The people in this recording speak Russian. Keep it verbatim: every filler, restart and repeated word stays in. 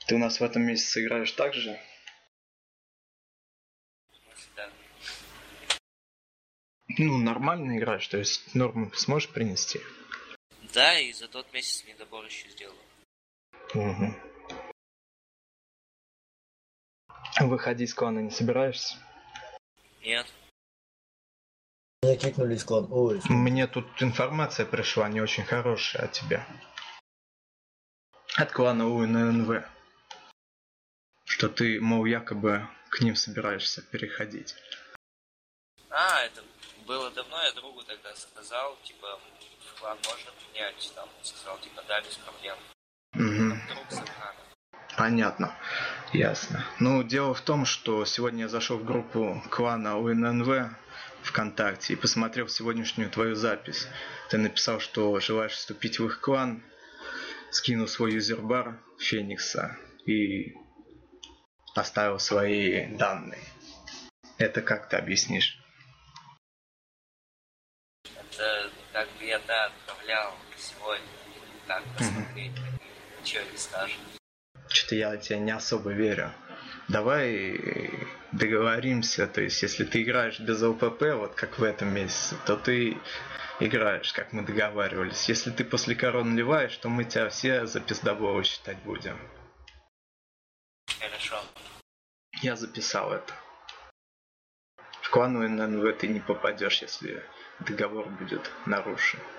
Ты у нас в этом месяце играешь так же? Да. Ну, нормально играешь, то есть норму сможешь принести? Да, и за тот месяц недобор еще сделал. Угу. Выходить из клана не собираешься? Нет. Меня кикнули из клана. Ой, из клана. Мне тут информация пришла не очень хорошая от тебя. От клана УННВ. Что ты, мол, якобы к ним собираешься переходить. А, это было давно, я другу тогда сказал, типа, в клан можно принять, там, сказал, типа, да, без проблем. Угу. Там друг сохрана. Понятно. Ясно. Ну, дело в том, что сегодня я зашел в группу клана УННВ ВКонтакте и посмотрел сегодняшнюю твою запись. Ты написал, что желаешь вступить в их клан, скинул свой юзербар Феникса и оставил свои данные. Это как ты объяснишь? Это как бы я, да, отправлял сегодня. Так, посмотреть, mm-hmm. Ничего не скажет. Что-то я тебе не особо верю. Давай договоримся, то есть если ты играешь без ЛПП, вот как в этом месяце, то ты играешь, как мы договаривались. Если ты после корон ливаешь, то мы тебя все за пиздобола считать будем. Хорошо. Я записал это. В клан УННВ ты не попадешь, если договор будет нарушен.